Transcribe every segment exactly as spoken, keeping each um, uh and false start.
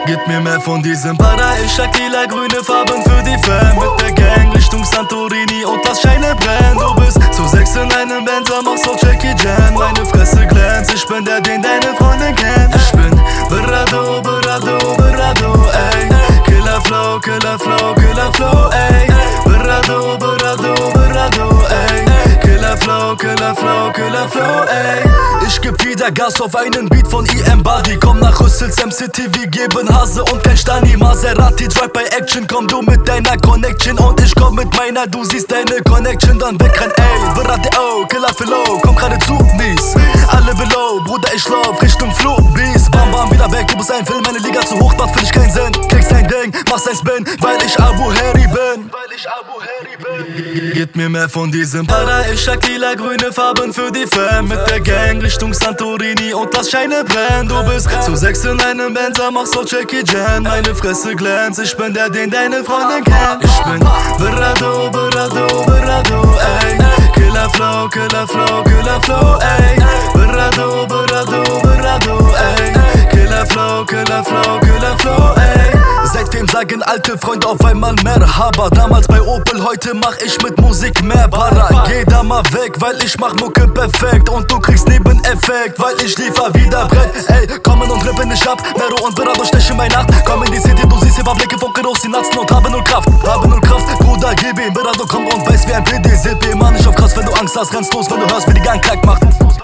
Gib mir mehr von diesem Para, ich sag lila grüne Farben für die Fam. Mit der Gang Richtung Santorini und lass Scheine brennen. Du bist so sechs in einem Benzer, mach so Jackie Chan. Meine Fresse glänzt, ich bin der, den deine Freundin kennt. Ich bin Berado, Berado, Berado, ey. Killer Flow, Killer Flow, Killer Flow, ey. Berado, Berado, Berado, ey. Killer Flow, Killer Flow, Killer Flow, ey. Ich geb wieder Gas auf einen Beat von E M Buddy. Komm nach Rüssels M C T, wir geben Hase und kein Stani. Maserati, Drive by Action, komm du mit deiner Connection und ich komm mit meiner. Du siehst deine Connection, dann wegrennen, ey. Berate, oh, Killer Flow, komm gerade zu, mies. Alle below, Bruder, ich lauf Richtung Flow, Beast. Bam, bam, wieder weg, du bist ein Film, meine Liga zu hoch, macht für dich keinen Sinn. Kriegst dein Ding, machst ein Spin, weil ich Abu Harry bin. Weil ich Abu Harry bin. Gib mir mehr von diesem Para, ich sag lila grüne Farben für die Fam. Mit der Gang Richtung Santorini und lass Scheine brennen. Du bist so sechs in einem Benzer, mach so Jackie Chan. Meine Fresse glänzt, ich bin der, den deine Freundin kennt. Ich bin Berado, Berado, Berado, ey. Killer Flow, Killer Flow, Killer Flow, ey. Berado, Berado, Berado, ey. Killer Flow, Killer Flow, Killer Flow, ey. Seitdem sagen alte Freunde auf einmal Merhaba. Damals bei Opel, heute mach ich mit Musik mehr Para. Geh da mal weg, weil ich mach Mucke perfekt und du kriegst Nebeneffekt, weil ich liefer wieder Brett. Ey, kommen und rippen nicht ab, Mero und Berado stechen bei Nacht. Komm in die City, du siehst immer Blicke von Kerosin, Natzen und habe null Kraft. Habe null Kraft, Bruder, gib ihm. Berado komm und weiß wie ein P D, Zip ihm. Mann, ich auf krass, wenn du Angst hast, rennst los, wenn du hörst, wie die Gang klack macht.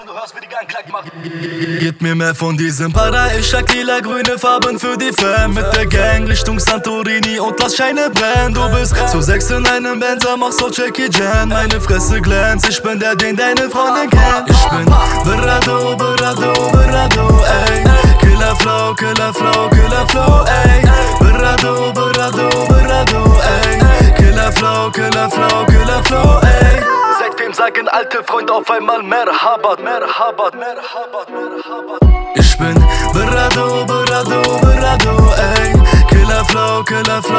Gib mir mehr von diesem Para, ich sag lila grüne Farben für die Fam. Mit der Gang Richtung Santorini und lass Scheine brennen. Du bist so sechs in einem Benzer, mach so Jackie Chan. Meine Fresse glänzt, ich bin der, den deine Freundin kennt. Ich bin Berado, Berado, Berado, ey. Killer Flow, Killer Flow, Killer Flow, ey. Berado, Berado, Berado, ey. Killer Flow, Killer Flow, Killer Flow, ey. Seitdem sagen alte Freunde auf einmal Merhaba, Merhaba, Merhaba, Merhaba. Ich bin Berado, Berado, Berado, ey. Killer Flow, Killer Flow.